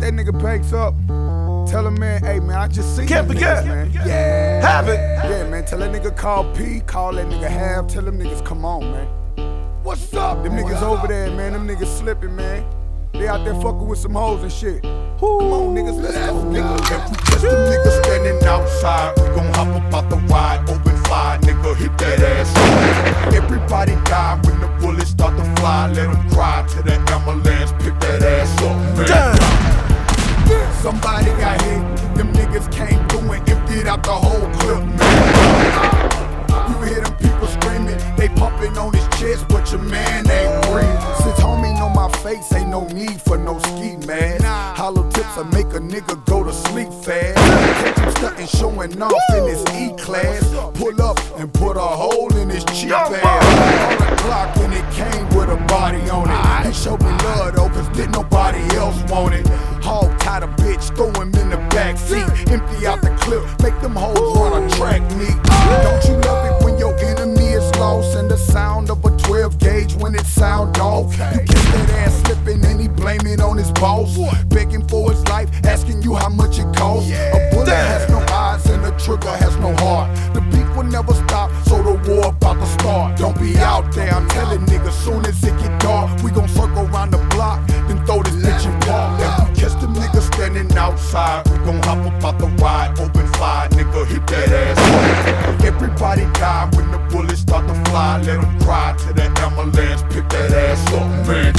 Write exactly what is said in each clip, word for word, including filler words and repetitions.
that nigga Banks up. Tell him, man, hey, man, I just seen Can't them forget. niggas, man. Yeah. Have it. Yeah, man, tell that nigga call P, call that nigga Have, tell them niggas come on, man. What's up? Them niggas over there, man, them niggas slipping, man. They out there fucking with some hoes and shit. Come on, niggas, let's go, nigga. If we catch them niggas standing outside, we gon' hop up out the ride, open fire, nigga, hit that ass up. Everybody die when the bullets start to fly, let them cry till the ambulance pick that ass up, man. Somebody got hit, them niggas came through and emptied out the whole clip, man. You hear them people screaming, they pumping on his chest, but your man ain't breathing. Since homie know my face, ain't no need for no ski mask. Hollow tips will make a nigga go to sleep fast. Catch him stunting, showing off in his E-class. Pull up and put a hole in his cheap ass. On the clock and it came with a body on it. He showed me love though, cause didn't nobody else want it. Hog tied a bitch, throw him in the back seat. Empty out the clip, make them hoes wanna track me. Don't you love it when your enemy is lost and the sound of a twelve gauge when it sound off? You catch that ass slipping and he blame it on his boss. Begging for his life, asking you how much it costs. A bullet has no eyes and a trigger has no heart. The beat will never stop, so the war about to start. Don't be out there, I'm telling niggas, soon as it get dark, we gon' circle around the block, then throw this bitch in park. If we catch them niggas standing outside, we gon' hop up out the ride, open fire, nigga, hit that ass up. Everybody die when the bullets start to fly, let them cry till the ambulance pick that ass up, man.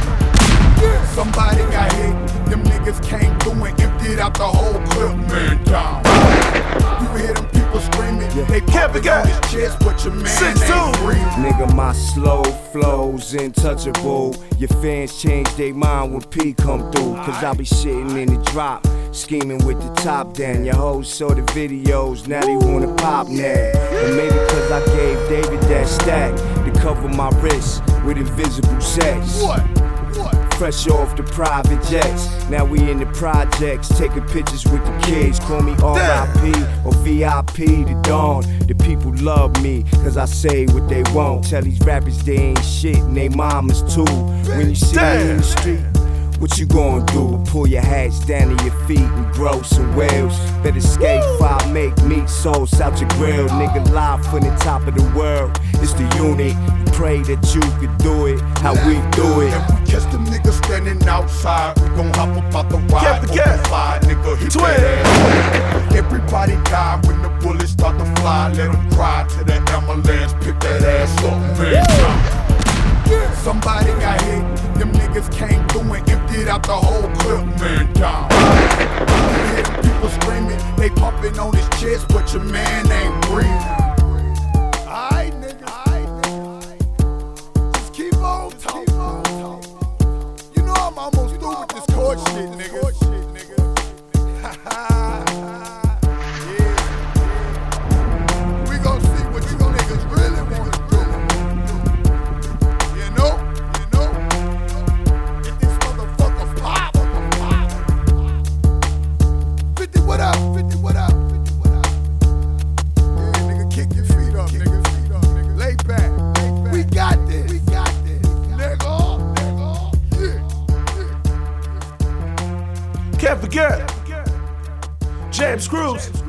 Somebody got hit, them niggas came through and emptied out the whole clip, man down. You hear them people screaming, they pumping on his chest, but your man ain't breathing. Nigga, my slow flow's untouchable. Your fans change their mind when P come through. Cause I be sitting in the drop, scheming with the top down. Your hoes saw the videos, now they wanna pop now. And maybe cause I gave David that stack to cover my wrist with invisible sex. What? What? Fresh off the private jets, now we in the projects, taking pictures with the kids. Call me R I P or V I P to dawn. The people love me, cause I say what they want. Tell these rappers they ain't shit and they mamas too. When you see me in the street, what you gonna do? Pull your hats down to your feet and grow some whales. Better skate fire, make meat sauce out your grill. Nigga live from the top of the world, it's the unit. Pray that you could do it, how we do it. If we catch them niggas standing outside, we gon' hop up out the ride, open fire, nigga, hit that ass up. Everybody die when the bullets start to fly, let them cry till the ambulance pick that ass up, man. Somebody got hit, them niggas came through and emptied out the whole clip, man down. You hear them people screaming, they pumping on his chest, but your man ain't breathing. Aight, nigga, aight, nigga. Just keep on talking. You know I'm almost through with this court shit, nigga. Yeah. We gon' see what you niggas really wanna do. You know? You know? Get this motherfucker pop. fifty, what up? fifty, what up? fifty, what up? Yeah, nigga, kick your feet up, nigga. Feet up, nigga. Lay back. Lay back. We got this. We got this. Nigga. Nigga. Yeah. Can't forget. James Cruz.